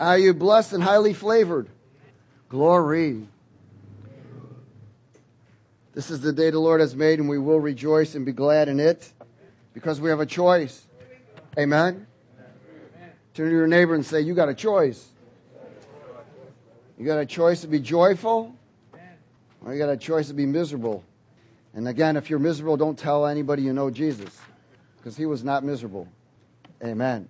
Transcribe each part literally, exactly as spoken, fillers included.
Are you blessed and highly flavored? Glory. This is the day the Lord has made, and we will rejoice and be glad in it because we have a choice. Amen? Turn to your neighbor and say, you got a choice. You got a choice to be joyful, or you got a choice to be miserable. And again, if you're miserable, don't tell anybody you know Jesus, because he was not miserable. Amen.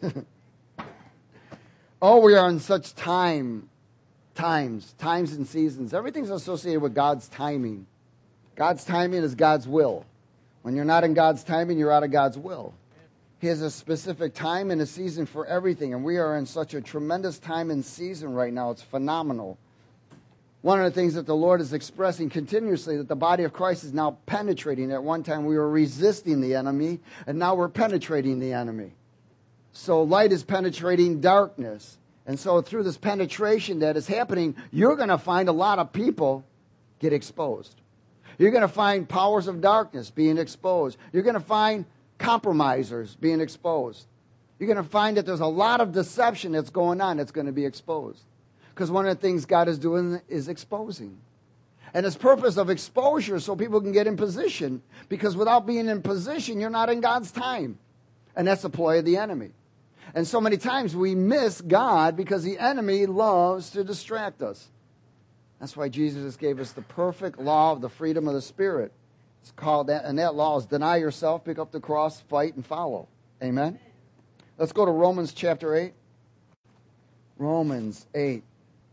Oh, we are in such time, times, times and seasons. Everything's associated with God's timing. God's timing is God's will. When you're not in God's timing, you're out of God's will. He has a specific time and a season for everything, and we are in such a tremendous time and season right now. It's phenomenal. One of the things that the Lord is expressing continuously, that the body of Christ is now penetrating. At one time we were resisting the enemy, and now we're penetrating the enemy. So light is penetrating darkness. And so through this penetration that is happening, you're going to find a lot of people get exposed. You're going to find powers of darkness being exposed. You're going to find compromisers being exposed. You're going to find that there's a lot of deception that's going on that's going to be exposed. Because one of the things God is doing is exposing. And his purpose of exposure is so people can get in position. Because without being in position, you're not in God's time. And that's the ploy of the enemy. And so many times we miss God because the enemy loves to distract us. That's why Jesus gave us the perfect law of the freedom of the Spirit. It's called that, and that law is deny yourself, pick up the cross, fight, and follow. Amen? Let's go to Romans chapter eight. Romans eight.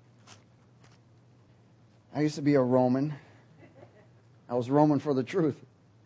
I used to be a Roman. I was Roman for the truth.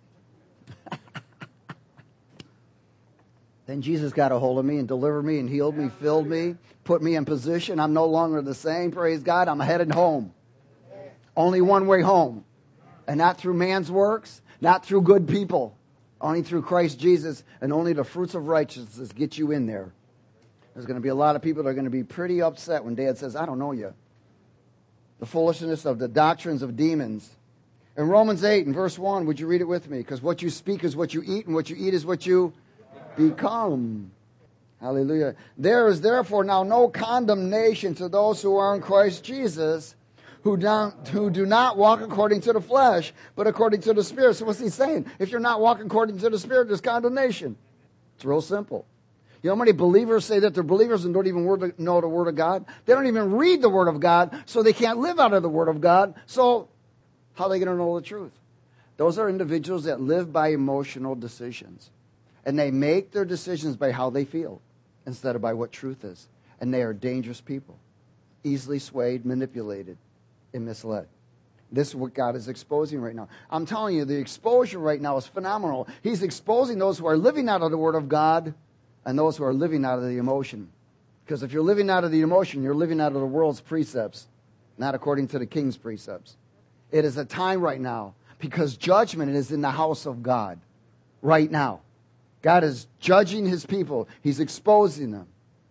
Then Jesus got a hold of me and delivered me and healed me, filled me, put me in position. I'm no longer the same. Praise God. I'm headed home. Only one way home. And not through man's works, not through good people. Only through Christ Jesus, and only the fruits of righteousness get you in there. There's going to be a lot of people that are going to be pretty upset when Dad says, I don't know you. The foolishness of the doctrines of demons. In Romans eight, in verse one, would you read it with me? Because what you speak is what you eat, and what you eat is what you become. Hallelujah. There is therefore now no condemnation to those who are in Christ Jesus, who don't, who do not walk according to the flesh, but according to the Spirit. So what's he saying? If you're not walking according to the Spirit, there's condemnation. It's real simple. You know how many believers say that they're believers and don't even word, know the Word of God? They don't even read the Word of God, so they can't live out of the Word of God. So how are they going to know the truth? Those are individuals that live by emotional decisions. And they make their decisions by how they feel instead of by what truth is. And they are dangerous people, easily swayed, manipulated, and misled. This is what God is exposing right now. I'm telling you, the exposure right now is phenomenal. He's exposing those who are living out of the Word of God and those who are living out of the emotion. Because if you're living out of the emotion, you're living out of the world's precepts, not according to the king's precepts. It is a time right now because judgment is in the house of God right now. God is judging his people. He's exposing them.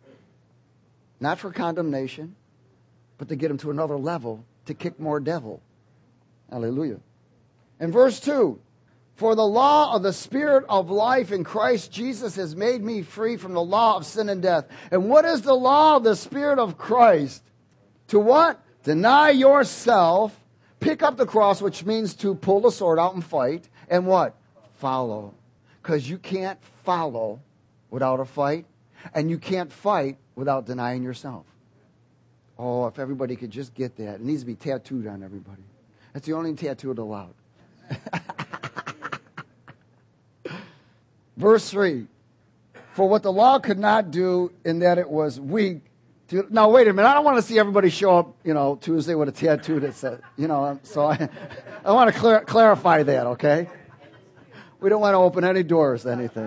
Not for condemnation, but to get them to another level, to kick more devil. Hallelujah. In verse two, for the law of the Spirit of life in Christ Jesus has made me free from the law of sin and death. And what is the law of the Spirit of Christ? To what? Deny yourself, pick up the cross, which means to pull the sword out and fight, and what? Follow. Because you can't follow without a fight, and you can't fight without denying yourself. Oh, if everybody could just get that. It needs to be tattooed on everybody. That's the only tattoo allowed. Verse three. For what the law could not do in that it was weak. To, now, wait a minute. I don't want to see everybody show up, you know, Tuesday with a tattoo that says, you know, so I, I want to clar- clarify that, okay? We don't want to open any doors to anything.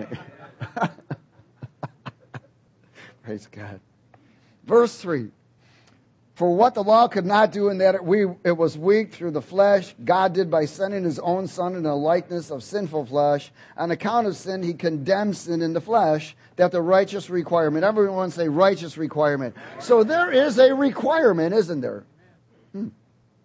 Praise God. Verse three. For what the law could not do in that it, we, it was weak through the flesh, God did by sending his own Son in the likeness of sinful flesh. On account of sin, he condemned sin in the flesh, that the righteous requirement. Everyone say righteous requirement. So there is a requirement, isn't there? Hmm.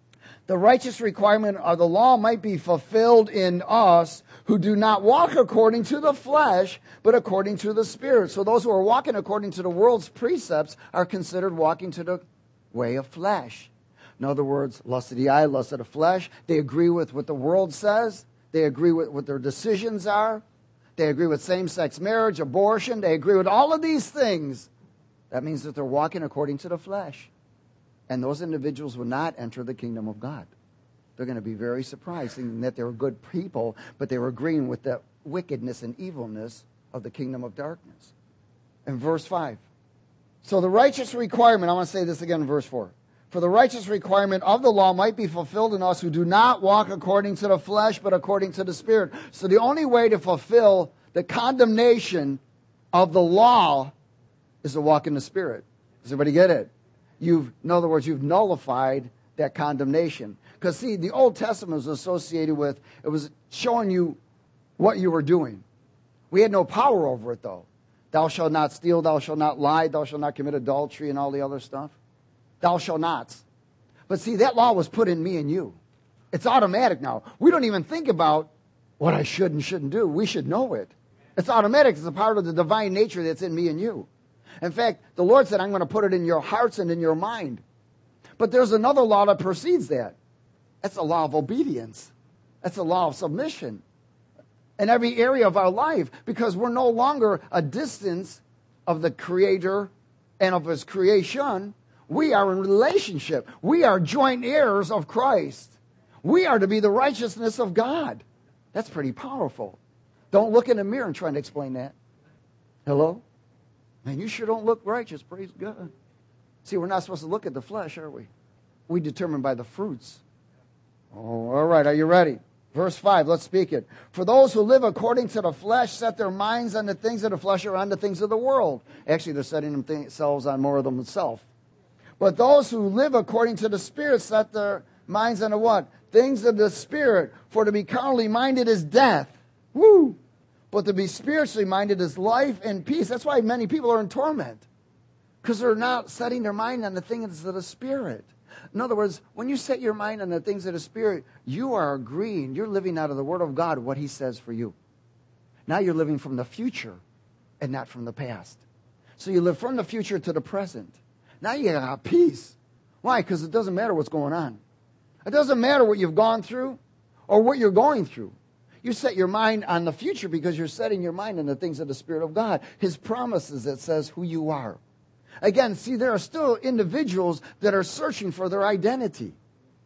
the righteous requirement of the law might be fulfilled in us who do not walk according to the flesh, but according to the Spirit. So those who are walking according to the world's precepts are considered walking to the way of flesh. In other words, lust of the eye, lust of the flesh. They agree with what the world says. They agree with what their decisions are. They agree with same-sex marriage, abortion. They agree with all of these things. That means that they're walking according to the flesh. And those individuals will not enter the kingdom of God. They're going to be very surprised, thinking that they were good people, but they were agreeing with the wickedness and evilness of the kingdom of darkness. In verse five. So the righteous requirement, I want to say this again in verse four. For the righteous requirement of the law might be fulfilled in us who do not walk according to the flesh, but according to the Spirit. So the only way to fulfill the condemnation of the law is to walk in the Spirit. Does everybody get it? You've, in other words, you've nullified that condemnation. Because, see, the Old Testament was associated with, it was showing you what you were doing. We had no power over it, though. Thou shalt not steal, thou shalt not lie, thou shalt not commit adultery, and all the other stuff. Thou shalt not. But see, that law was put in me and you. It's automatic now. We don't even think about what I should and shouldn't do. We should know it. It's automatic. It's a part of the divine nature that's in me and you. In fact, the Lord said, I'm going to put it in your hearts and in your mind. But there's another law that precedes that. That's the law of obedience. That's the law of submission in every area of our life, because we're no longer a distance of the Creator and of His creation. We are in relationship. We are joint heirs of Christ. We are to be the righteousness of God. That's pretty powerful. Don't look in the mirror and try to explain that. Hello? Man, you sure don't look righteous. Praise God. See, we're not supposed to look at the flesh, are we? We determine by the fruits. Oh, all right. Are you ready? Verse five, let's speak it. For those who live according to the flesh set their minds on the things of the flesh or on the things of the world. Actually, they're setting themselves on more of themselves. But those who live according to the Spirit set their minds on the what? Things of the Spirit. For to be carnally minded is death. Woo! But to be spiritually minded is life and peace. That's why many people are in torment. Because they're not setting their mind on the things of the Spirit. In other words, when you set your mind on the things of the Spirit, you are agreeing. You're living out of the Word of God what He says for you. Now you're living from the future and not from the past. So you live from the future to the present. Now you got peace. Why? Because it doesn't matter what's going on. It doesn't matter what you've gone through or what you're going through. You set your mind on the future because you're setting your mind on the things of the Spirit of God. His promises that says who you are. Again, see, there are still individuals that are searching for their identity.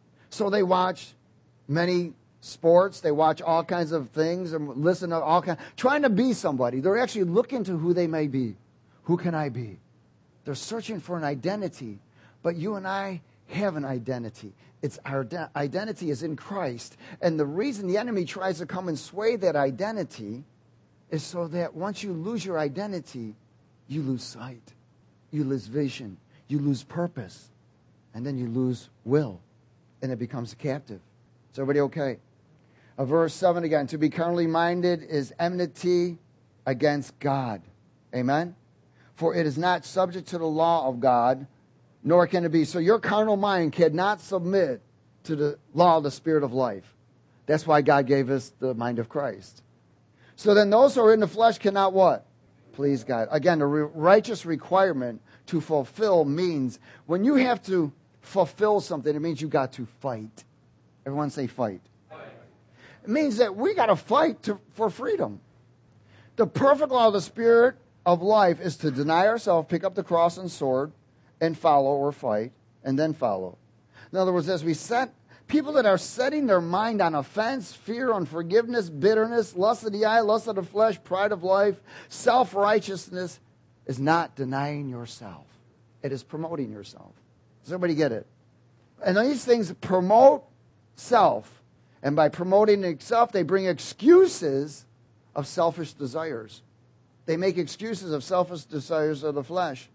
So they watch many sports. They watch all kinds of things and listen to all kinds, trying to be somebody. They're actually looking to who they may be. Who can I be? They're searching for an identity. But you and I have an identity. It's our de- identity is in Christ. And the reason the enemy tries to come and sway that identity is so that once you lose your identity, you lose sight. You lose vision. You lose purpose. And then you lose will. And it becomes a captive. Is everybody okay? Uh, verse seven again. To be carnally minded is enmity against God. Amen? For it is not subject to the law of God, nor can it be. So your carnal mind cannot submit to the law of the Spirit of life. That's why God gave us the mind of Christ. So then those who are in the flesh cannot what? Please God. Again, the re- righteous requirement to fulfill means when you have to fulfill something, it means you got to fight. Everyone say fight. Fight. It means that we got to fight to, for freedom. The perfect law of the Spirit of life is to deny ourselves, pick up the cross and sword, and follow or fight, and then follow. In other words, as we set people that are setting their mind on offense, fear, unforgiveness, bitterness, lust of the eye, lust of the flesh, pride of life, self-righteousness is not denying yourself. It is promoting yourself. Does everybody get it? And these things promote self. And by promoting itself, they bring excuses of selfish desires. They make excuses of selfish desires of the flesh.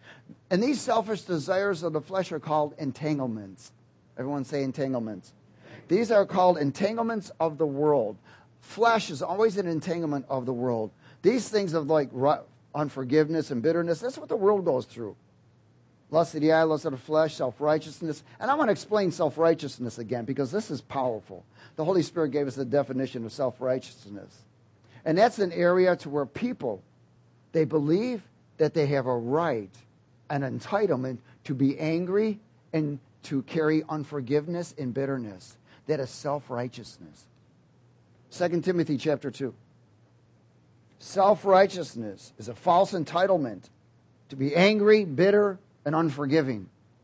And these selfish desires of the flesh are called entanglements. Everyone say entanglements. These are called entanglements of the world. Flesh is always an entanglement of the world. These things of like unforgiveness and bitterness, that's what the world goes through. Lust of the eye, lust of the flesh, self-righteousness. And I want to explain self-righteousness again because this is powerful. The Holy Spirit gave us the definition of self-righteousness. And that's an area to where people, they believe that they have a right, an entitlement to be angry and to carry unforgiveness and bitterness. That is self-righteousness. Second Timothy chapter two. Self-righteousness is a false entitlement to be angry, bitter, and unforgiving.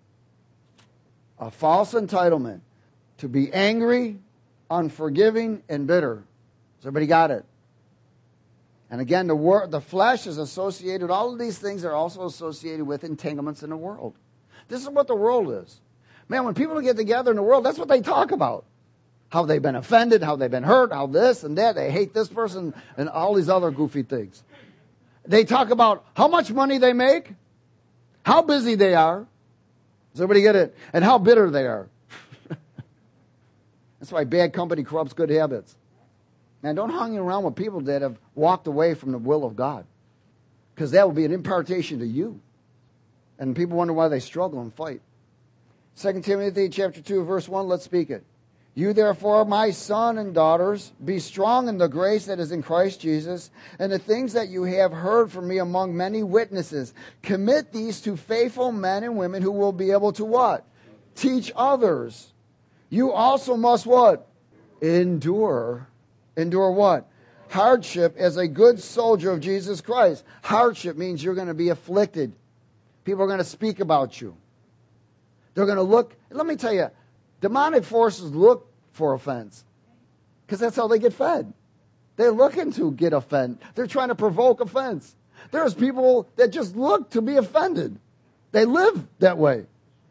A false entitlement to be angry, unforgiving, and bitter. Has everybody got it? And again, the wor- the flesh is associated, all of these things are also associated with entanglements in the world. This is what the world is. Man, when people get together in the world, that's what they talk about. How they've been offended, how they've been hurt, how this and that, they hate this person, and all these other goofy things. They talk about how much money they make, how busy they are. Does everybody get it? And how bitter they are. That's why bad company corrupts good habits. And don't hang around with people that have walked away from the will of God. Because that will be an impartation to you. And people wonder why they struggle and fight. Second Timothy chapter two, verse one, let's speak it. You therefore, my son and daughters, be strong in the grace that is in Christ Jesus, and the things that you have heard from me among many witnesses. Commit these to faithful men and women who will be able to what? Teach others. You also must what? Endure. Endure what? Hardship as a good soldier of Jesus Christ. Hardship means you're going to be afflicted. People are going to speak about you. They're going to look. Let me tell you, demonic forces look for offense because that's how they get fed. They're looking to get offended. They're trying to provoke offense. There's people that just look to be offended. They live that way.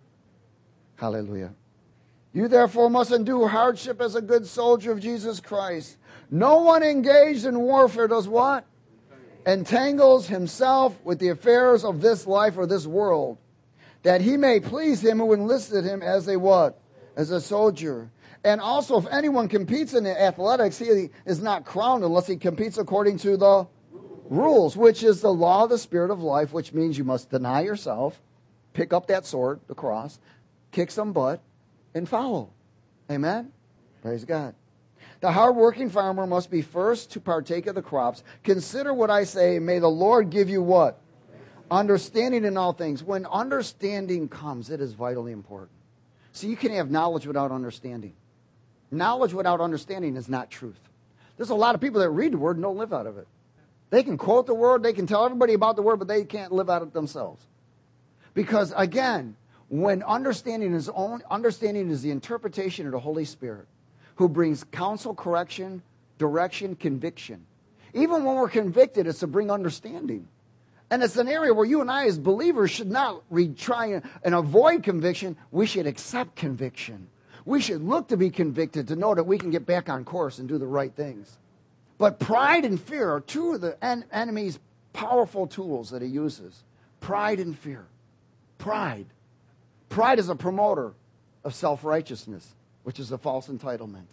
Hallelujah. You therefore must endure hardship as a good soldier of Jesus Christ. No one engaged in warfare does what? Entangles himself with the affairs of this life or this world, that he may please him who enlisted him as a what? As a soldier. And also, if anyone competes in athletics, he is not crowned unless he competes according to the rules, which is the law of the Spirit of life, which means you must deny yourself, pick up that sword, the cross, kick some butt, and follow. Amen? Praise God. The hard-working farmer must be first to partake of the crops. Consider what I say. May the Lord give you what? Understanding in all things. When understanding comes, it is vitally important. See, you can have knowledge without understanding. Knowledge without understanding is not truth. There's a lot of people that read the Word and don't live out of it. They can quote the Word, they can tell everybody about the Word, but they can't live out of it themselves. Because, again, when understanding is only, understanding is the interpretation of the Holy Spirit, who brings counsel, correction, direction, conviction. Even when we're convicted, it's to bring understanding. And it's an area where you and I as believers should not re- try and avoid conviction. We should accept conviction. We should look to be convicted to know that we can get back on course and do the right things. But pride and fear are two of the en- enemy's powerful tools that he uses. Pride and fear. Pride. Pride is a promoter of self-righteousness, which is a false entitlement.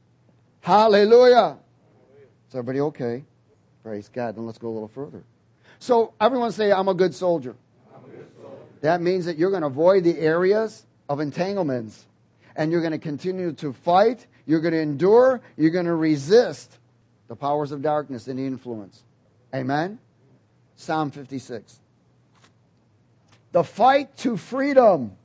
Hallelujah. Is everybody okay? Praise God. Then let's go a little further. So everyone say, I'm a good soldier. I'm a good soldier. That means that you're going to avoid the areas of entanglements. And you're going to continue to fight. You're going to endure. You're going to resist the powers of darkness and the influence. Amen? Psalm fifty-six. The fight to freedom.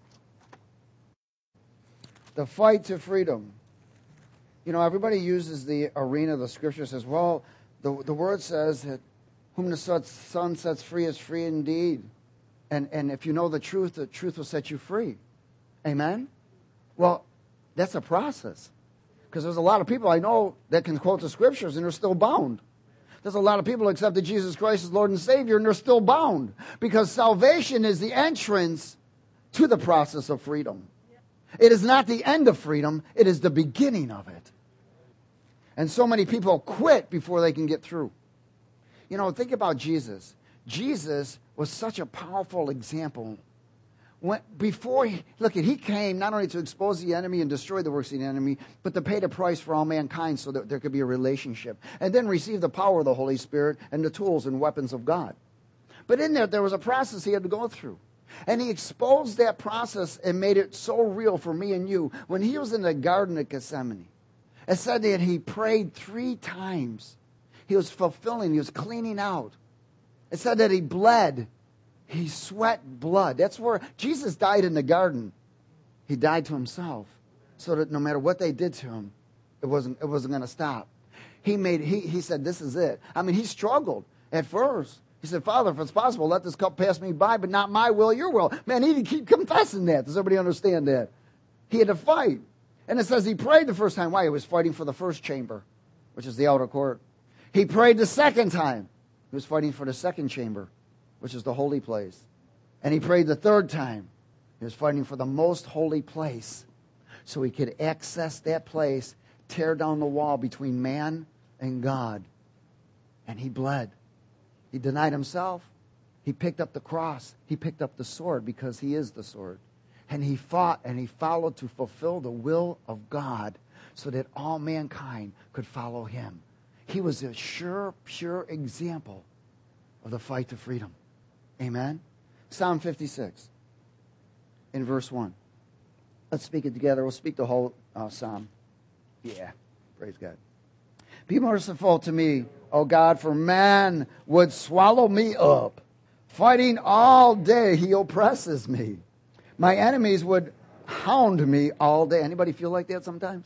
The fight to freedom. You know, everybody uses the arena of the Scripture, says, well, the, the Word says that whom the Son sets free is free indeed. And, and if you know the truth, the truth will set you free. Amen? Well, that's a process. Because there's a lot of people I know that can quote the Scriptures and they're still bound. There's a lot of people who accepted Jesus Christ as Lord and Savior and they're still bound. Because salvation is the entrance to the process of freedom. It is not the end of freedom. It is the beginning of it. And so many people quit before they can get through. You know, think about Jesus. Jesus was such a powerful example. When, before, he, look, he came not only to expose the enemy and destroy the works of the enemy, but to pay the price for all mankind so that there could be a relationship. And then receive the power of the Holy Spirit and the tools and weapons of God. But in there, there was a process he had to go through. And he exposed that process and made it so real for me and you. When he was in the Garden of Gethsemane, it said that he prayed three times. He was fulfilling, he was cleaning out. It said that he bled. He sweat blood. That's where Jesus died in the garden. He died to himself so that no matter what they did to him, it wasn't, it wasn't going to stop. He made. He, he said, this is it. I mean, he struggled at first. He said, Father, if it's possible, let this cup pass me by, but not my will, your will. Man, he had to keep confessing that. Does everybody understand that? He had to fight. And it says he prayed the first time. Why? He was fighting for the first chamber, which is the outer court. He prayed the second time. He was fighting for the second chamber, which is the holy place. And he prayed the third time. He was fighting for the most holy place, so he could access that place, tear down the wall between man and God. And he bled. He denied himself. He picked up the cross. He picked up the sword because he is the sword. And he fought and he followed to fulfill the will of God so that all mankind could follow him. He was a sure, pure example of the fight to freedom. Amen? Psalm fifty-six in verse one. Let's speak it together. We'll speak the whole uh, psalm. Yeah, praise God. Be merciful to me, O God, for man would swallow me up. Fighting all day, he oppresses me. My enemies would hound me all day. Anybody feel like that sometimes?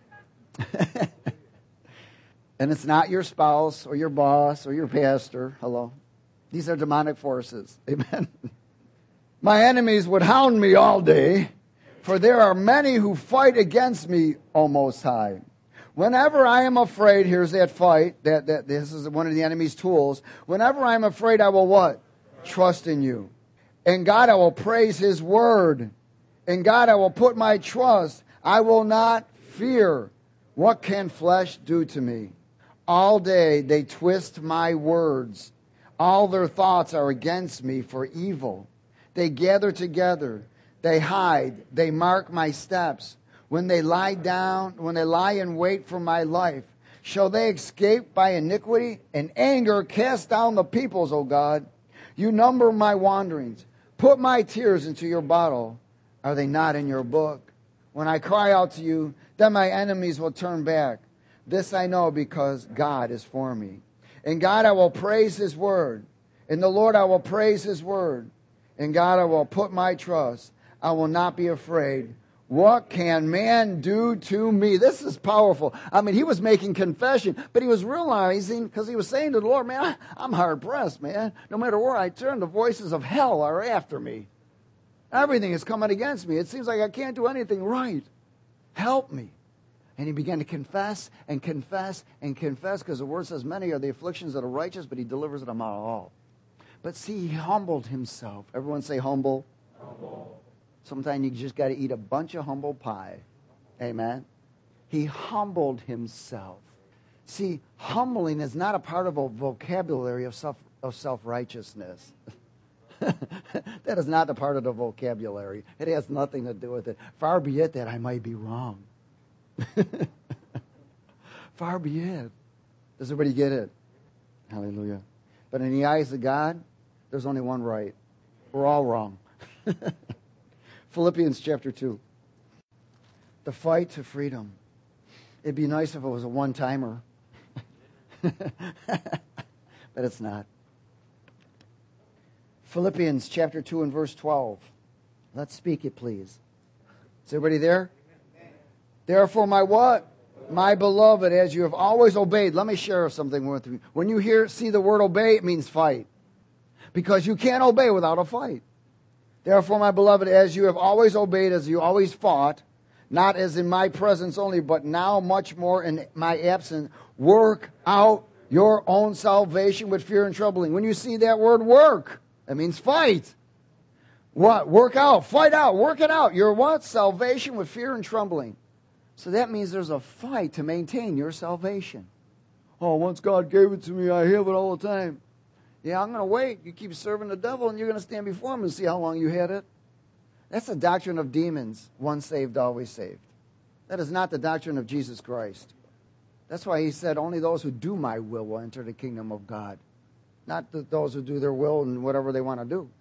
And it's not your spouse or your boss or your pastor. Hello. These are demonic forces. Amen. My enemies would hound me all day, for there are many who fight against me, O Most High. Whenever I am afraid, here's that fight, that, that this is one of the enemy's tools. Whenever I am afraid, I will what? Trust in you. In God I will praise his word. In God I will put my trust. I will not fear. What can flesh do to me? All day they twist my words. All their thoughts are against me for evil. They gather together. They hide. They mark my steps. When they lie down, when they lie in wait for my life, shall they escape by iniquity? In anger cast down the peoples, O God. You number my wanderings. Put my tears into your bottle. Are they not in your book? When I cry out to you, then my enemies will turn back. This I know because God is for me. In God I will praise his word. In the Lord I will praise his word. In God I will put my trust. I will not be afraid. What can man do to me? This is powerful. I mean, he was making confession, but he was realizing, because he was saying to the Lord, man, I, I'm hard-pressed, man. No matter where I turn, the voices of hell are after me. Everything is coming against me. It seems like I can't do anything right. Help me. And he began to confess and confess and confess, because the word says, many are the afflictions of the righteous, but he delivers them out of all. But see, he humbled himself. Everyone say humble. Humble. Sometimes you just got to eat a bunch of humble pie. Amen. He humbled himself. See, humbling is not a part of a vocabulary of self of self-righteousness. That is not a part of the vocabulary. It has nothing to do with it. Far be it that I might be wrong. Far be it. Does everybody get it? Hallelujah. But in the eyes of God, there's only one right. We're all wrong. Philippians chapter two. The fight to freedom. It'd be nice if it was a one-timer. But it's not. Philippians chapter two and verse twelve. Let's speak it, please. Is everybody there? Therefore, my what? My beloved, as you have always obeyed. Let me share something with you. When you hear, see the word obey, it means fight. Because you can't obey without a fight. Therefore, my beloved, as you have always obeyed, as you always fought, not as in my presence only, but now much more in my absence, work out your own salvation with fear and trembling. When you see that word work, that means fight. What? Work out, fight out, work it out. Your what? Salvation with fear and trembling. So that means there's a fight to maintain your salvation. Oh, once God gave it to me, I have it all the time. Yeah, I'm going to wait. You keep serving the devil, and you're going to stand before him and see how long you had it. That's the doctrine of demons. Once saved, always saved. That is not the doctrine of Jesus Christ. That's why he said, only those who do my will will enter the kingdom of God. Not the, those who do their will and whatever they want to do.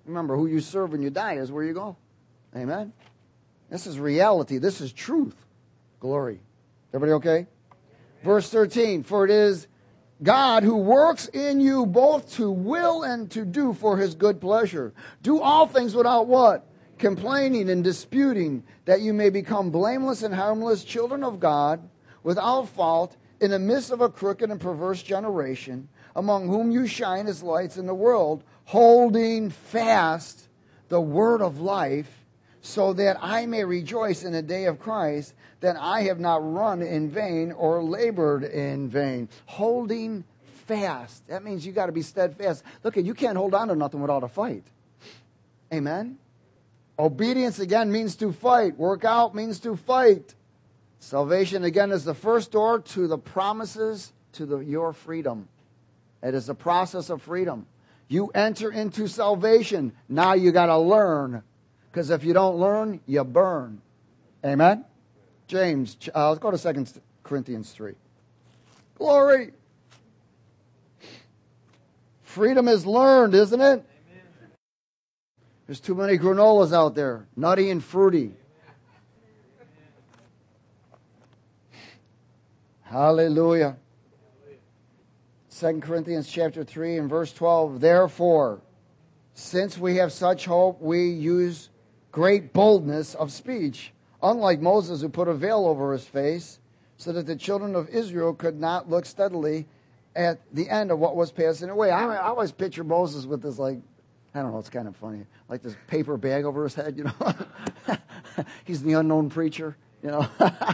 Remember, who you serve when you die is where you go. Amen? This is reality. This is truth. Glory. Everybody okay? Verse thirteen, for it is God who works in you both to will and to do for his good pleasure. Do all things without what? Complaining and disputing, that you may become blameless and harmless children of God, without fault, in the midst of a crooked and perverse generation, among whom you shine as lights in the world, holding fast the word of life, so that I may rejoice in the day of Christ, that I have not run in vain or labored in vain. Holding fast. That means you got to be steadfast. Look, you can't hold on to nothing without a fight. Amen? Obedience, again, means to fight. Work out means to fight. Salvation, again, is the first door to the promises to the, your freedom. It is the process of freedom. You enter into salvation. Now you got to learn. Because if you don't learn, you burn. Amen? James, uh, let's go to Second Corinthians three. Glory. Freedom is learned, isn't it? Amen. There's too many granolas out there, nutty and fruity. Hallelujah. Second Corinthians chapter three and verse twelve. Therefore, since we have such hope, we use great boldness of speech, unlike Moses, who put a veil over his face, so that the children of Israel could not look steadily at the end of what was passing away. I, I always picture Moses with this, like, I don't know, it's kind of funny, like this paper bag over his head, you know. He's the unknown preacher, you know.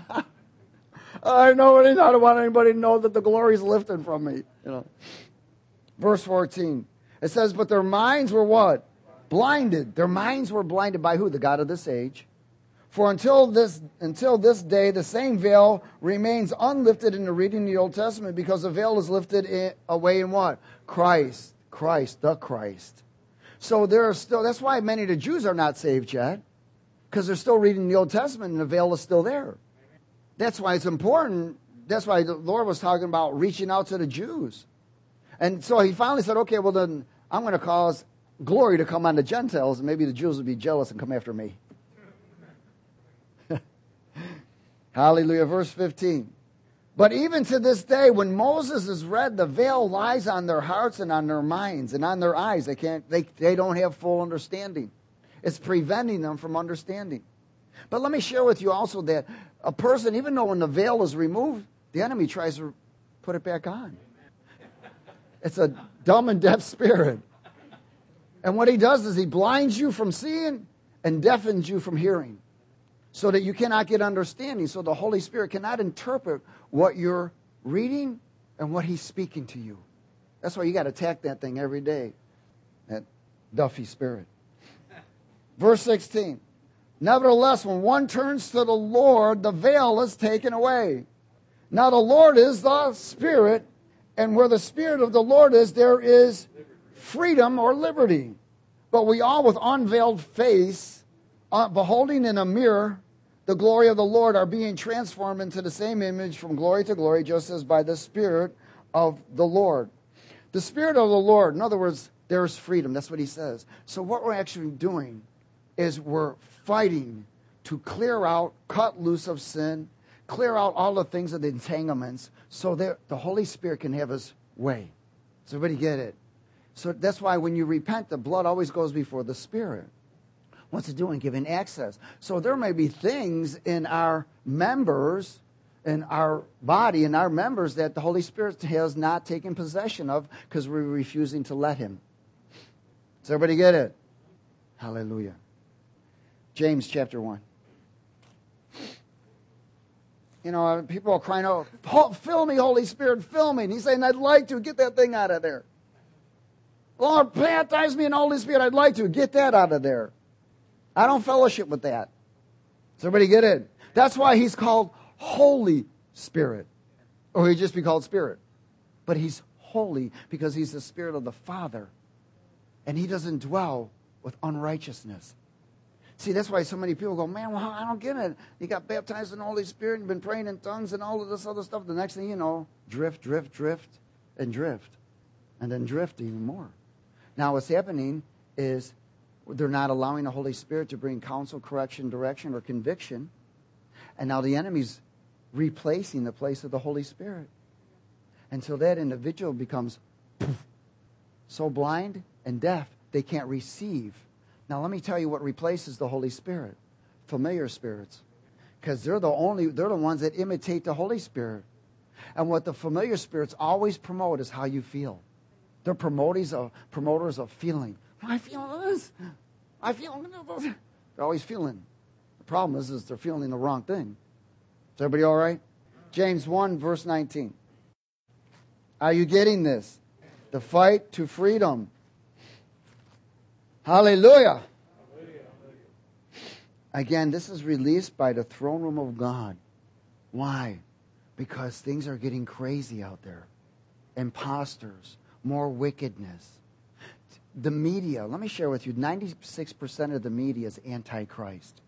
I know it. I don't want anybody to know that the glory is lifted from me, you know. Verse fourteen, it says, but their minds were what? Blinded. Their minds were blinded by who? The God of this age. For until this until this day, the same veil remains unlifted in the reading of the Old Testament, because the veil is lifted in, away in what? Christ. Christ, the Christ. So there are still, that's why many of the Jews are not saved yet, because they're still reading the Old Testament and the veil is still there. That's why it's important. That's why the Lord was talking about reaching out to the Jews. And so he finally said, okay, well then I'm going to cause glory to come on the Gentiles, and maybe the Jews will be jealous and come after me. Hallelujah. Verse fifteen. But even to this day, when Moses is read, the veil lies on their hearts and on their minds and on their eyes. They can't, they, they don't have full understanding. It's preventing them from understanding. But let me share with you also that a person, even though when the veil is removed, the enemy tries to put it back on. It's a dumb and deaf spirit. And what he does is he blinds you from seeing and deafens you from hearing, so that you cannot get understanding, so the Holy Spirit cannot interpret what you're reading and what he's speaking to you. That's why you got to attack that thing every day, that Duffy spirit. Verse sixteen. Nevertheless, when one turns to the Lord, the veil is taken away. Now the Lord is the Spirit, and where the Spirit of the Lord is, there is freedom or liberty. But we all with unveiled face, uh, beholding in a mirror the glory of the Lord, are being transformed into the same image from glory to glory, just as by the Spirit of the Lord. The Spirit of the Lord, in other words, there's freedom. That's what he says. So what we're actually doing is we're fighting to clear out, cut loose of sin, clear out all the things of the entanglements, so that the Holy Spirit can have his way. Does everybody get it? So that's why when you repent, the blood always goes before the Spirit. What's it doing? Giving access. So there may be things in our members, in our body, in our members, that the Holy Spirit has not taken possession of because we're refusing to let him. Does everybody get it? Hallelujah. James chapter one. You know, people are crying out, fill me, Holy Spirit, fill me. And he's saying, I'd like to. Get that thing out of there. Lord, baptize me in the Holy Spirit. I'd like to. Get that out of there. I don't fellowship with that. Does everybody get it? That's why he's called Holy Spirit. Or he'd just be called Spirit. But he's holy because he's the Spirit of the Father. And he doesn't dwell with unrighteousness. See, that's why so many people go, man, well, I don't get it. You got baptized in the Holy Spirit and been praying in tongues and all of this other stuff. The next thing you know, drift, drift, drift, and drift. And then drift even more. Now what's happening is They're not allowing the Holy Spirit to bring counsel, correction, direction, or conviction. And now the enemy's replacing the place of the Holy Spirit. Until that individual becomes poof, so blind and deaf, they can't receive. Now let me tell you what replaces the Holy Spirit. Familiar spirits. Because they're the only, they're the ones that imitate the Holy Spirit. And what the familiar spirits always promote is how you feel. They're promoters of, promoters of feeling. I feel this. I feel this. They're always feeling. The problem is, is they're feeling the wrong thing. Is everybody all right? James one, verse nineteen. Are you getting this? The fight to freedom. Hallelujah. Again, this is released by the throne room of God. Why? Because things are getting crazy out there. Imposters, more wickedness. The media, let me share with you, ninety-six percent of the media is anti-Christ.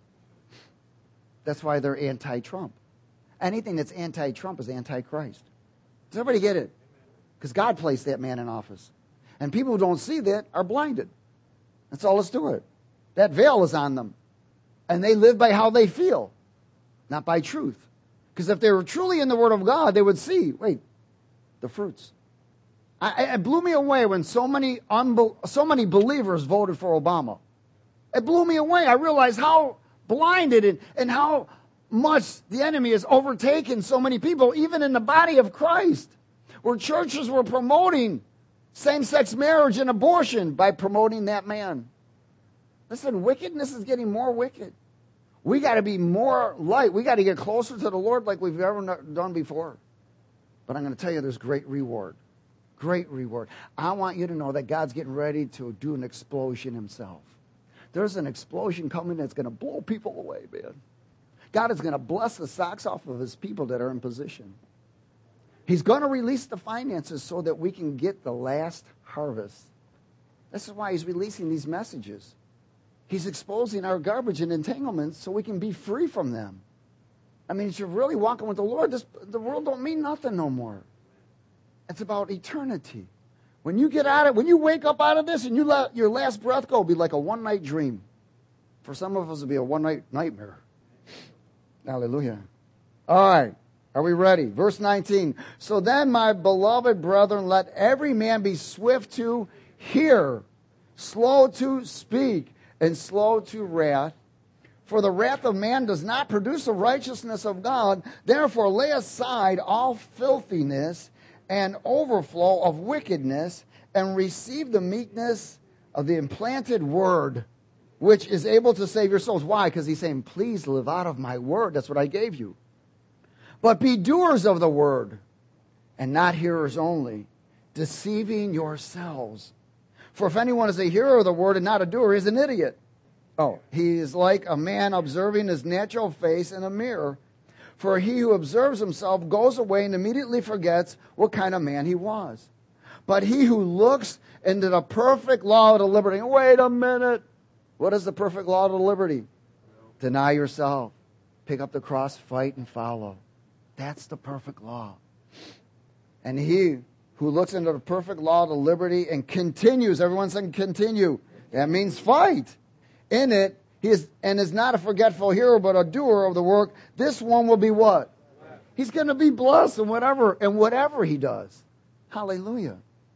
That's why they're anti-Trump. Anything that's anti-Trump is anti-Christ. Does everybody get it? Because God placed that man in office. And people who don't see that are blinded. That's all let's do it. That veil is on them. And they live by how they feel, not by truth. Because if they were truly in the Word of God, they would see, wait, the fruits. I, it blew me away when so many unbe- so many believers voted for Obama. It blew me away. I realized how blinded and, and how much the enemy has overtaken so many people, even in the body of Christ, where churches were promoting same-sex marriage and abortion by promoting that man. Listen, wickedness is getting more wicked. We got to be more light. We got to get closer to the Lord like we've ever done before. But I'm going to tell you, there's great reward. Great reward. I want you to know that God's getting ready to do an explosion himself. There's an explosion coming that's going to blow people away, man. God is going to bless the socks off of his people that are in position. He's going to release the finances so that we can get the last harvest. This is why he's releasing these messages. He's exposing our garbage and entanglements so we can be free from them. I mean, if you're really walking with the Lord, this, the world don't mean nothing no more. It's about eternity. When you get out of, when you wake up out of this and you let your last breath go, it'll be like a one-night dream. For some of us, it'll be a one-night nightmare. Hallelujah. All right. Are we ready? Verse nineteen. So then, my beloved brethren, let every man be swift to hear, slow to speak, and slow to wrath. For the wrath of man does not produce the righteousness of God. Therefore, lay aside all filthiness and overflow of wickedness, and receive the meekness of the implanted word, which is able to save your souls. Why? Because he's saying, please live out of my word. That's what I gave you. But be doers of the word, and not hearers only, deceiving yourselves. For if anyone is a hearer of the word and not a doer, he is an idiot. Oh, he is like a man observing his natural face in a mirror. For he who observes himself goes away and immediately forgets what kind of man he was. But he who looks into the perfect law of the liberty. Wait a minute. What is the perfect law of the liberty? Deny yourself. Pick up the cross, fight, and follow. That's the perfect law. And he who looks into the perfect law of the liberty and continues, everyone saying continue. That means fight. In it, he is, and is not a forgetful hearer, but a doer of the work. This one will be what? He's going to be blessed in whatever, and whatever he does. Hallelujah.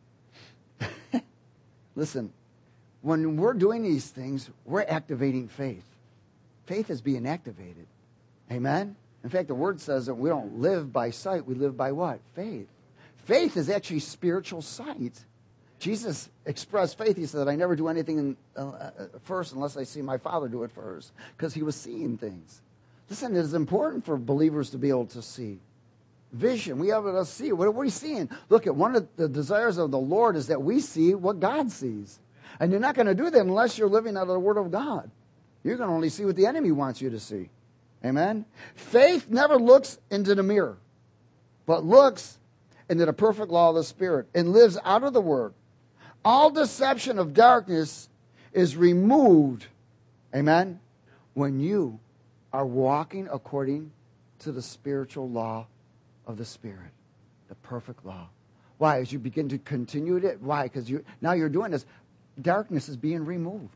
Listen, when we're doing these things, we're activating faith. Faith is being activated. Amen? In fact, the word says that we don't live by sight. We live by what? Faith. Faith is actually spiritual sight. Jesus expressed faith. He said, I never do anything in, uh, first unless I see my Father do it first. Because he was seeing things. Listen, it is important for believers to be able to see. Vision. We have to see. What are we seeing? Look, at one of the desires of the Lord is that we see what God sees. And you're not going to do that unless you're living out of the Word of God. You're going to only see what the enemy wants you to see. Amen? Faith never looks into the mirror, but looks into the perfect law of the Spirit and lives out of the Word. All deception of darkness is removed, amen, when you are walking according to the spiritual law of the Spirit, the perfect law. Why? As you begin to continue it, why? Because you now you're doing this, darkness is being removed.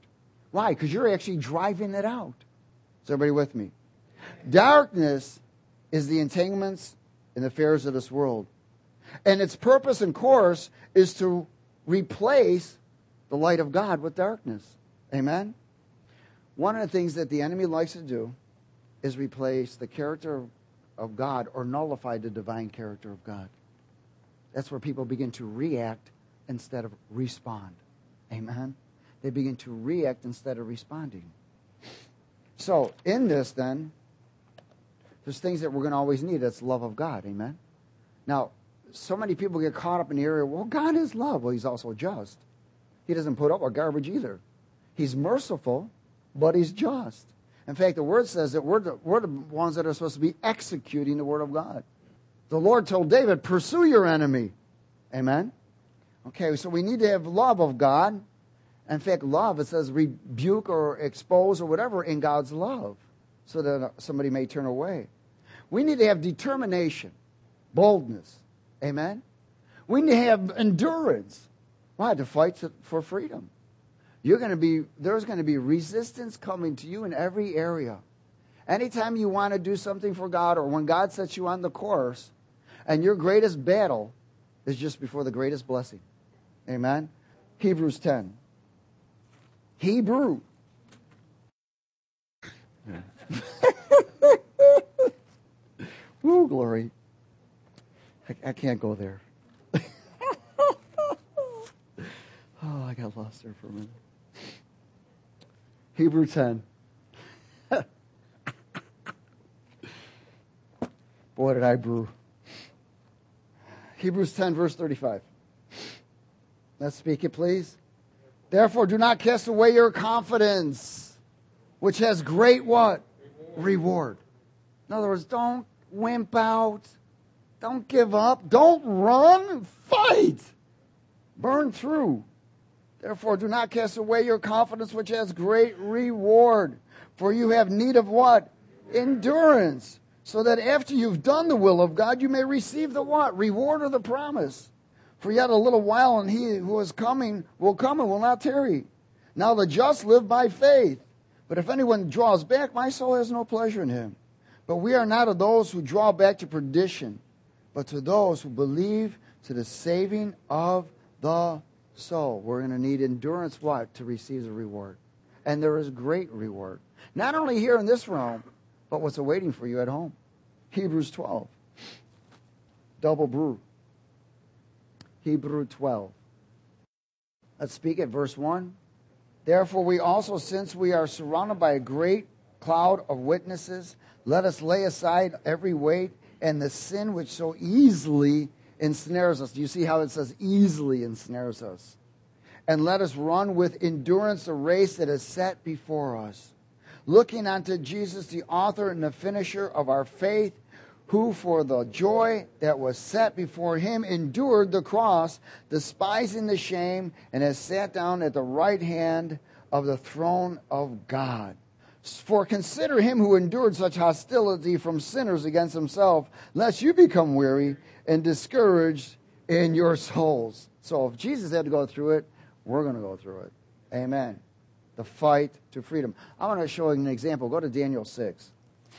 Why? Because you're actually driving it out. Is everybody with me? Darkness is the entanglements in the affairs of this world. And its purpose and course is to replace the light of God with darkness. Amen? One of the things that the enemy likes to do is replace the character of God or nullify the divine character of God. That's where people begin to react instead of respond. Amen? They begin to react instead of responding. So, in this then, there's things that we're going to always need. That's love of God. Amen? Now, so many people get caught up in the area, well, God is love. Well, he's also just. He doesn't put up with garbage either. He's merciful, but he's just. In fact, the Word says that we're the, we're the ones that are supposed to be executing the Word of God. The Lord told David, pursue your enemy. Amen? Okay, so we need to have love of God. In fact, love, it says rebuke or expose or whatever in God's love so that somebody may turn away. We need to have determination, boldness. Amen? We need to have endurance. Why? To fight for freedom. You're going to be, there's going to be resistance coming to you in every area. Anytime you want to do something for God or when God sets you on the course and your greatest battle is just before the greatest blessing. Amen? Hebrews ten. Hebrew. Woo, glory. I, I can't go there. Oh, I got lost there for a minute. Hebrew ten. Boy, did I brew. Hebrews ten, verse thirty-five. Let's speak it, please. Therefore, do not cast away your confidence, which has great what? Reward. Reward. In other words, don't wimp out. Don't give up. Don't run. Fight. Burn through. Therefore, do not cast away your confidence, which has great reward. For you have need of what? Endurance. So that after you've done the will of God, you may receive the what? Reward of the promise. For yet a little while, and he who is coming will come and will not tarry. Now the just live by faith. But if anyone draws back, my soul has no pleasure in him. But we are not of those who draw back to perdition, but to those who believe to the saving of the soul. We're going to need endurance, what? To receive the reward. And there is great reward. Not only here in this realm, but what's awaiting for you at home. Hebrews twelve. Double brew. Hebrews twelve. Let's speak at verse one. Therefore we also, since we are surrounded by a great cloud of witnesses, let us lay aside every weight and the sin which so easily ensnares us. Do you see how it says easily ensnares us? And let us run with endurance the race that is set before us, looking unto Jesus, the author and the finisher of our faith, who for the joy that was set before him endured the cross, despising the shame, and has sat down at the right hand of the throne of God. For consider him who endured such hostility from sinners against himself, lest you become weary and discouraged in your souls. So if Jesus had to go through it, we're going to go through it. Amen. The fight to freedom. I want to show you an example. Go to Daniel six.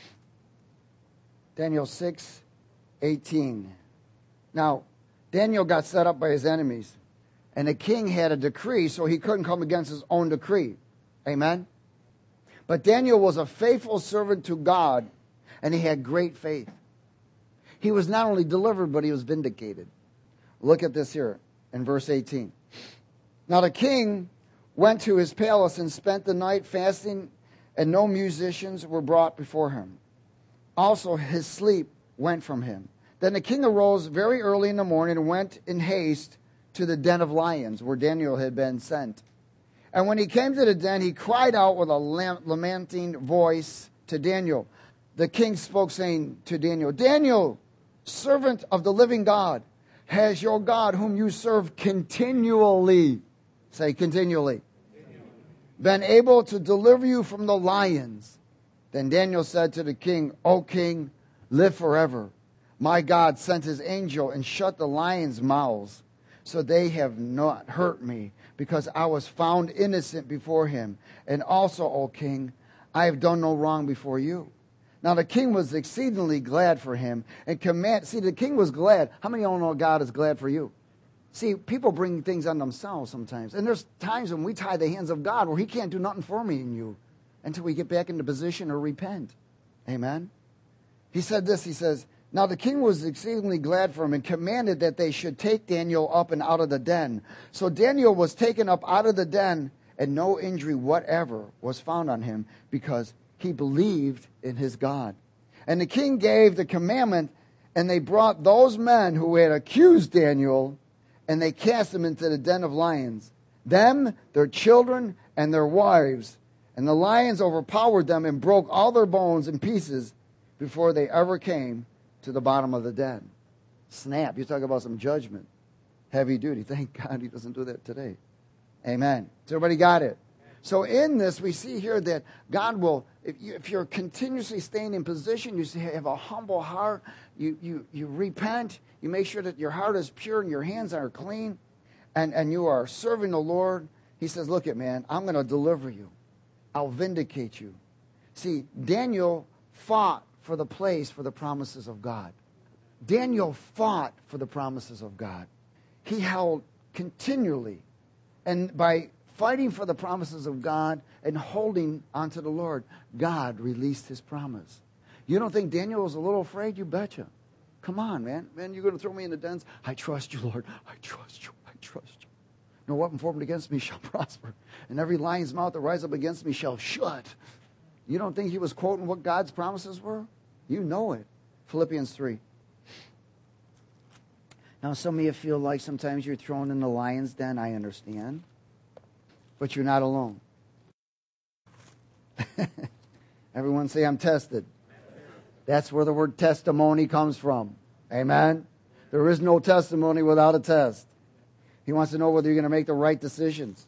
Daniel six, eighteen. Now, Daniel got set up by his enemies, and the king had a decree, so he couldn't come against his own decree. Amen? But Daniel was a faithful servant to God, and he had great faith. He was not only delivered, but he was vindicated. Look at this here in verse eighteen. Now the king went to his palace and spent the night fasting, and no musicians were brought before him. Also his sleep went from him. Then the king arose very early in the morning and went in haste to the den of lions, where Daniel had been sent. And when he came to the den, he cried out with a lamenting voice to Daniel. The king spoke, saying to Daniel, Daniel, servant of the living God, has your God, whom you serve continually, say continually, been able to deliver you from the lions? Then Daniel said to the king, O king, live forever. My God sent his angel and shut the lions' mouths, So they have not hurt me, because I was found innocent before him. And also, O king, I have done no wrong before you. Now the king was exceedingly glad for him, and command. See, the king was glad. How many of you know God is glad for you? See, people bring things on themselves sometimes. And there's times when we tie the hands of God where he can't do nothing for me and you until we get back into position or repent. Amen? He said this, he says, now the king was exceedingly glad for him and commanded that they should take Daniel up and out of the den. So Daniel was taken up out of the den, and no injury whatever was found on him, because he believed in his God. And the king gave the commandment, and they brought those men who had accused Daniel, and they cast them into the den of lions, them, their children, and their wives. And the lions overpowered them and broke all their bones in pieces before they ever came to the bottom of the den. Snap. You talk about some judgment. Heavy duty. Thank God he doesn't do that today. Amen. So everybody got it? So in this, we see here that God will, if, you, if you're continuously staying in position, you have a humble heart, you, you, you repent, you make sure that your heart is pure and your hands are clean, and, and you are serving the Lord. He says, look it, man, I'm going to deliver you. I'll vindicate you. See, Daniel fought for the place for the promises of God. Daniel fought for the promises of God. He held continually, and by fighting for the promises of God and holding onto the Lord, God released his promise. You don't think Daniel was a little afraid? You betcha. Come on, man. Man, you're going to throw me in the dens? I trust you, Lord. I trust you. I trust you. No weapon formed against me shall prosper, and every lion's mouth that rises up against me shall shut. You don't think he was quoting what God's promises were? You know it. Philippians three. Now, some of you feel like sometimes you're thrown in the lion's den. I understand. But you're not alone. Everyone say, I'm tested. That's where the word testimony comes from. Amen? There is no testimony without a test. He wants to know whether you're going to make the right decisions.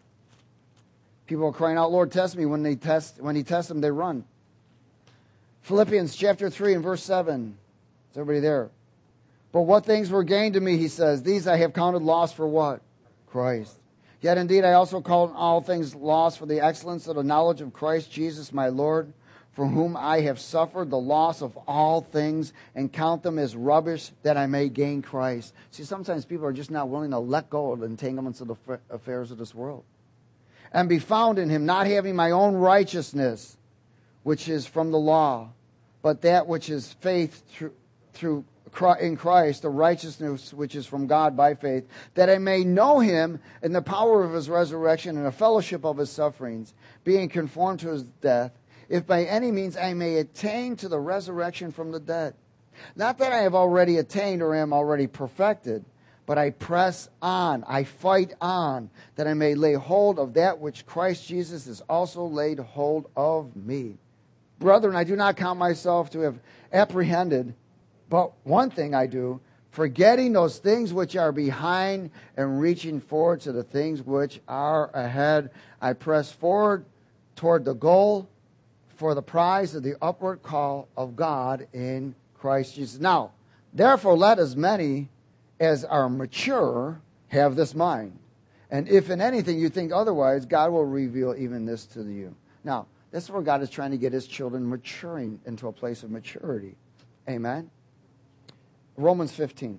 People are crying out, Lord, test me. When they test, when he tests them, they run. Philippians chapter three and verse seven. Is everybody there? But what things were gained to me, he says, these I have counted loss for what? Christ. Yet indeed I also count all things lost for the excellence of the knowledge of Christ Jesus my Lord, for whom I have suffered the loss of all things, and count them as rubbish, that I may gain Christ. See, sometimes people are just not willing to let go of the entanglements of the affairs of this world. And be found in him, not having my own righteousness, which is from the law, but that which is faith through, through in Christ, the righteousness which is from God by faith, that I may know him in the power of his resurrection and the fellowship of his sufferings, being conformed to his death, if by any means I may attain to the resurrection from the dead. Not that I have already attained or am already perfected, but I press on, I fight on, that I may lay hold of that which Christ Jesus has also laid hold of me. Brethren, I do not count myself to have apprehended, but one thing I do, forgetting those things which are behind and reaching forward to the things which are ahead, I press forward toward the goal for the prize of the upward call of God in Christ Jesus. Now, therefore, let as many as are mature have this mind. And if in anything you think otherwise, God will reveal even this to you. Now, that's where God is trying to get his children maturing into a place of maturity. Amen? Romans fifteen.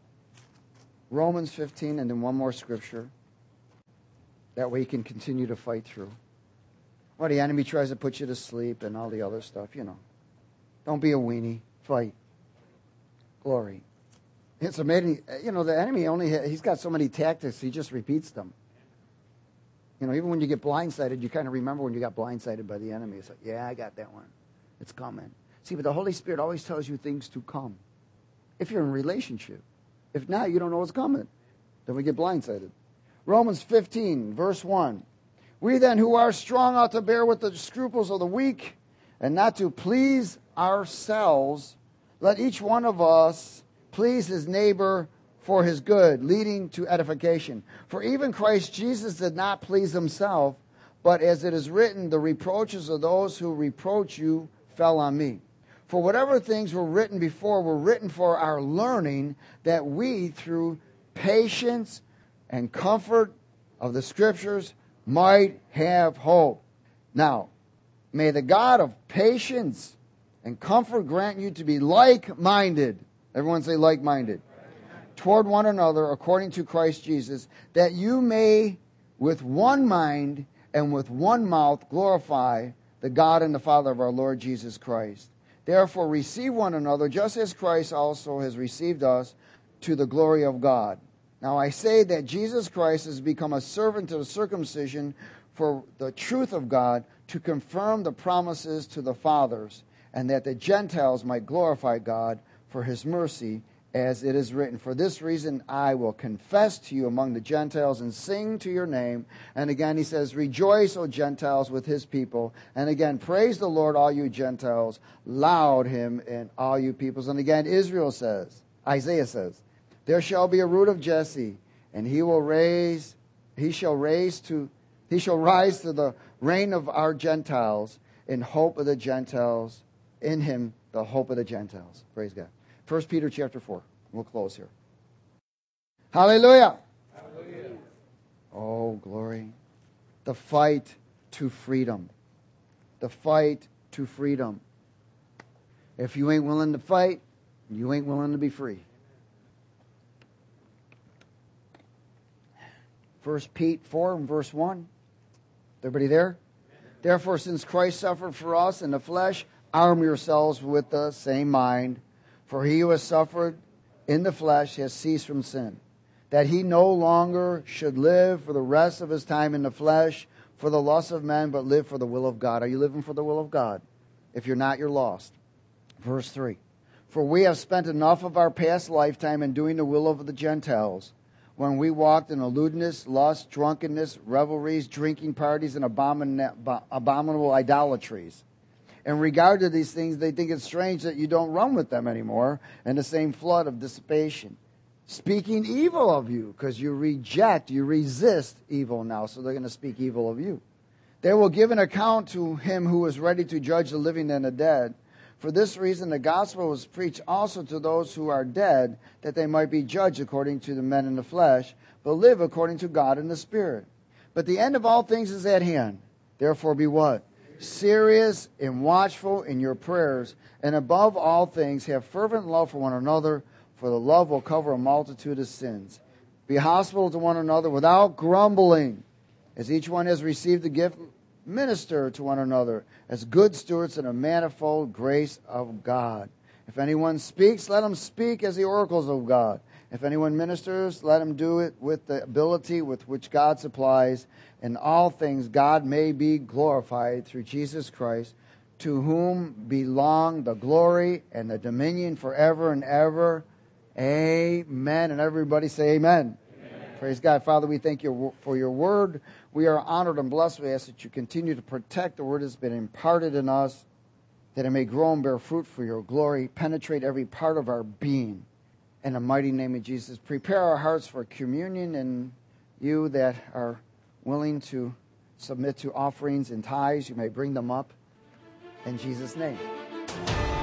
Romans fifteen, and then one more scripture. That way you can continue to fight through. Well, the enemy tries to put you to sleep and all the other stuff, you know. Don't be a weenie. Fight. Glory. It's amazing. You know, the enemy only, he's got so many tactics, he just repeats them. You know, even when you get blindsided, you kind of remember when you got blindsided by the enemy. It's like, yeah, I got that one. It's coming. See, but the Holy Spirit always tells you things to come. If you're in a relationship. If not, you don't know what's coming. Then we get blindsided. Romans fifteen, verse one. We then who are strong ought to bear with the scruples of the weak, and not to please ourselves. Let each one of us please his neighbor for his good, leading to edification. For even Christ Jesus did not please himself, but as it is written, the reproaches of those who reproach you fell on me. For whatever things were written before were written for our learning, that we through patience and comfort of the Scriptures might have hope. Now, may the God of patience and comfort grant you to be like-minded. Everyone say like-minded. Toward one another according to Christ Jesus, that you may with one mind and with one mouth glorify the God and the Father of our Lord Jesus Christ. Therefore receive one another just as Christ also has received us to the glory of God. Now I say that Jesus Christ has become a servant to the circumcision for the truth of God, to confirm the promises to the fathers, and that the Gentiles might glorify God for his mercy, as it is written, for this reason I will confess to you among the Gentiles and sing to your name. And again he says, rejoice, O Gentiles, with his people. And again, praise the Lord, all you Gentiles. Laud him, and all you peoples. And again, Israel says, Isaiah says, there shall be a root of Jesse, and he will raise, he shall raise to, he shall rise to the reign of our Gentiles, in hope of the Gentiles, in him the hope of the Gentiles. Praise God. First Peter chapter four. We'll close here. Hallelujah. Hallelujah. Oh, glory. The fight to freedom. The fight to freedom. If you ain't willing to fight, you ain't willing to be free. First Peter four and verse one. Everybody there? Therefore, since Christ suffered for us in the flesh, arm yourselves with the same mind. For he who has suffered in the flesh has ceased from sin, that he no longer should live for the rest of his time in the flesh for the lust of men, but live for the will of God. Are you living for the will of God? If you're not, you're lost. Verse three. For we have spent enough of our past lifetime in doing the will of the Gentiles, when we walked in lewdness, lust, drunkenness, revelries, drinking parties, and abomin- abominable idolatries. In regard to these things, they think it's strange that you don't run with them anymore in the same flood of dissipation, speaking evil of you, because you reject, you resist evil now, so they're going to speak evil of you. They will give an account to him who is ready to judge the living and the dead. For this reason, the gospel was preached also to those who are dead, that they might be judged according to the men in the flesh, but live according to God in the Spirit. But the end of all things is at hand. Therefore be what? Serious and watchful in your prayers, and above all things have fervent love for one another, for the love will cover a multitude of sins. Be hospitable to one another without grumbling. As each one has received the gift, minister to one another as good stewards in a manifold grace of God. If anyone speaks, let him speak as the oracles of God. If anyone ministers, let him do it with the ability with which God supplies. In all things, God may be glorified through Jesus Christ, to whom belong the glory and the dominion forever and ever. Amen. And everybody say amen. Amen. Praise God. Father, we thank you for your word. We are honored and blessed. We ask that you continue to protect the word that's been imparted in us, that it may grow and bear fruit for your glory, penetrate every part of our being. In the mighty name of Jesus, prepare our hearts for communion, and you that are willing to submit to offerings and tithes, you may bring them up in Jesus' name.